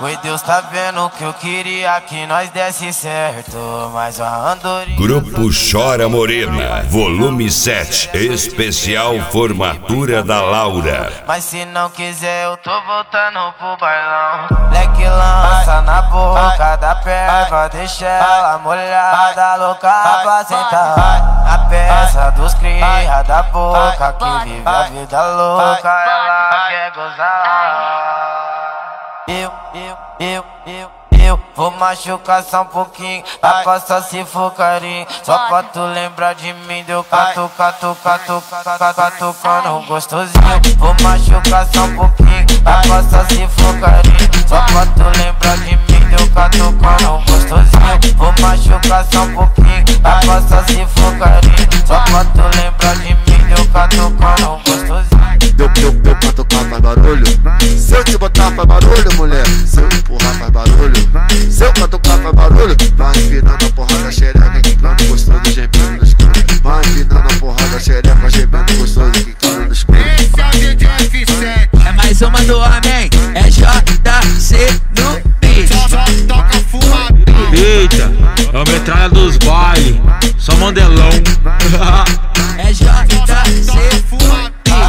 Foi Deus tá vendo que eu queria que nós desse certo, mas a andorinha... Grupo Chora Morena, volume 7, especial formatura da Laura. Mas se não quiser eu tô voltando pro bailão. Leque lança na boca da perva, deixa ela molhada, louca pra sentar. A peça dos cria da boca, que vive a vida louca, ela quer gozar. Eu vou machucar só um pouquinho, pra passar se for carinho. Só pra tu lembrar de mim, deu catucando gostosinho. Vou machucar só um pouquinho, pra passar se for carinho. Só pra tu lembrar de mim, deu catucando gostosinho. Vou machucar só um pouquinho, pra passar se for carinho. Só pra tu lembrar de mim, deu catucando gostosinho. Deu catucar faz barulho. Se eu te botar faz barulho, mulher. Se eu empurrar faz barulho. Se eu catucar faz barulho. Vai empinando a porrada xereca, quicando gostoso, gemendo no escuro. Vai empinando a porrada xereca, gemendo gostoso, quicando no escuro. Esse é o DJ F7. É mais uma do homem, é JC no beat. Só toca fumado. Eita, é o metralha dos bailes, só modelão. É JC fumado.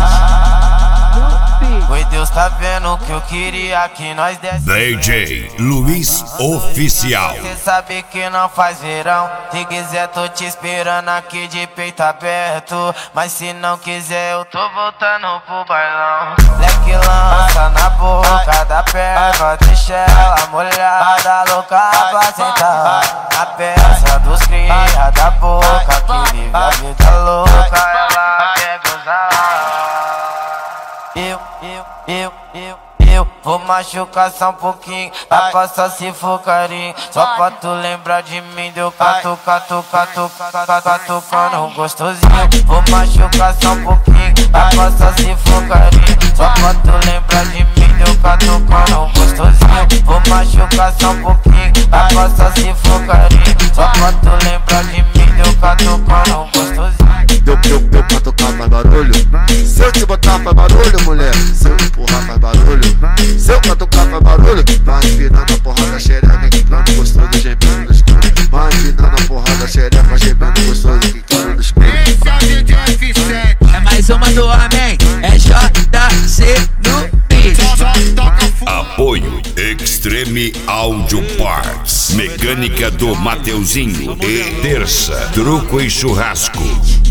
Foi Deus tá vendo que eu queria que nós desse DJ Luiz Oficial. Cê sabe que não faz verão. Se quiser tô te esperando aqui de peito aberto. Mas se não quiser eu tô voltando pro bailão. Leque lança na boca da perva, deixa ela molhada, louca pra sentar. A peça dos cria da boca, que vive a vida louca, ela quer gozar. Eu vou machucar só um pouquinho, pra passar se for carinho. Só pra tu lembrar de mim, deu catucando gostosinho. Vou machucar só um pouquinho, pra passar se for carinho. Só pra tu lembrar de mim, deu catucando gostosinho. Vou machucar só um pouquinho, pra passar se for carinho. Só pra tu lembrar de mim, deu catucando gostosinho. Deu catucar faz barulho. Se eu te botar faz barulho, mulher. Se eu empurrar faz barulho. Se eu catucar faz barulho. Vai empinando a porrada xereca, quicando gostoso, gemendo no escuro. Vai empinando a porrada xereca, gemendo gostoso, quicando no escuro. Esse é o DJ F7. É mais uma do homem, é JC no beat. Só toca fumado. Apoio Extreme Audio Parts, mecânica do Mateuzinho e Terça, truco e churrasco.